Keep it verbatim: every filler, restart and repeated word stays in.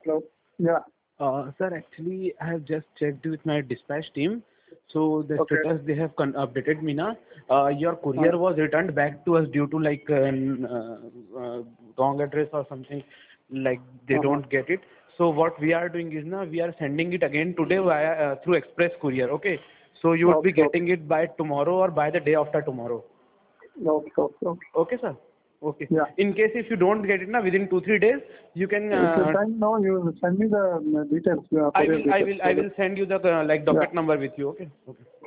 Hello. Yeah. Uh, sir, actually, I have just checked with my dispatch team. So the Okay. status they have con- updated me now. Uh, your Uh, courier was returned back to us due to like uh, n- uh, uh, wrong address or something. Like they uh-huh. don't get it. So what we are doing is now we are sending it again today via uh, through express courier. Okay. So you would be Okay. getting it by tomorrow or by the day after tomorrow. Okay. Okay. Okay. Okay, sir. Okay. Yeah. In case if you don't get it now within two three days, you can. At the Uh, time now, you send me the uh, details, uh, I courier will I details. will I will send you the uh, like Yeah. docket number with you. Okay. Okay.